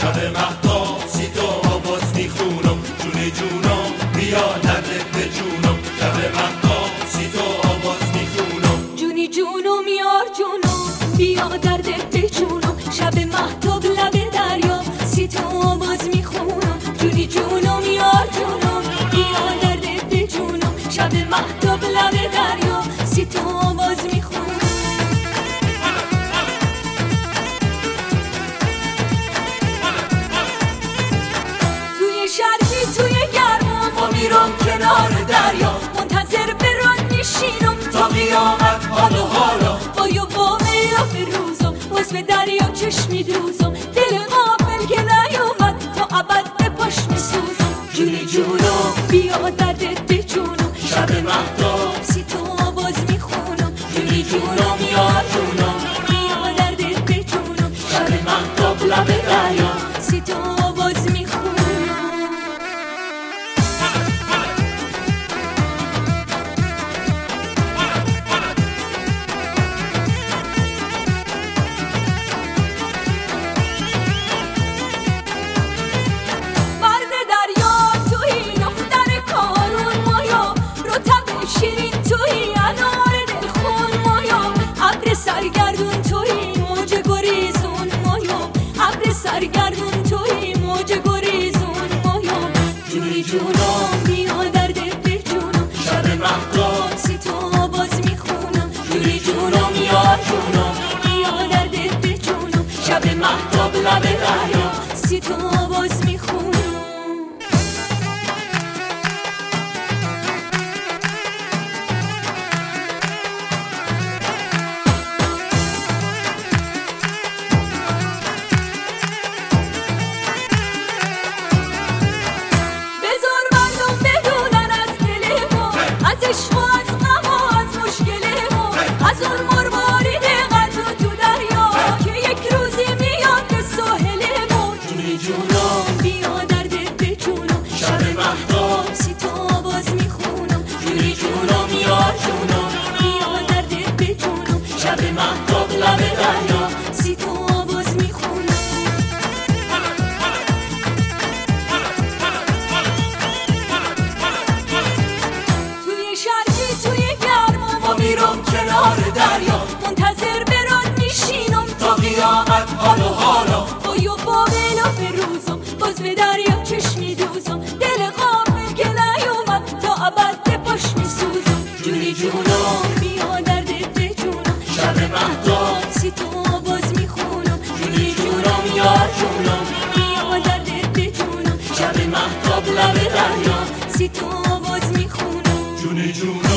شب مهتاب سی تو آواز میخونم، جونی جونم بیا دردت به جونم. شب مهتاب سی تو آواز میخونم، جونی جونم یار جونم بیا دردت به جونم. شب مهتاب لب دریا سی تو آواز میخونم، جونی جونم یار جونم بیا دردت به جونم. شب مهتاب لب دریا سی تو آواز میخونم. توی گرما ما میرم کنار دریا، منتظر برات میشینم تا قیامت حال و حالا. با میرا به روزم باز به دریا چشم میدوزم، دل غافل که نیومد تا ابد به پاش میسوزم. جونی جونم بیا دردت به جونم، شب مهتاب سی تو آواز میخونم، جونی جونم یار جونم بیا دردت به جونم. شب مهتاب لب دریا سی تو آواز میخونم. سرگردون توی موج گریزون مایم، ابر سرگردون توی موج گریزون مایم. جونی جونم بیا دردت به جونم، شب مهتاب سی تو آواز میخونم، جونی جونم یار جونم بیا دردت به جونم. شب مهتاب لب دریا سی تو آواز میخونم. بیا دردت به جونم، شب مهتاب سی تو آواز میخونم، جونی جونم یار جونم بیا دردت به جونم. شب مهتاب لب دریا سی تو آواز میخونم. توی شرقی توی گرما ما میرم کنار دریا، منتظر برات میشینم تا قیامت حال و حالا. با میلا به روزم باز به دریا چشم میدوزم، دل غافل که نیومد تا ابد به پاش میسوزم. جونی جونم بیا دردت به جونم، شب مهتاب سی تو آواز میخونم، جونی جونم یار جونم بیا دردت به جونم. شب مهتاب لب دریا سی تو آواز میخونم. جونی جونم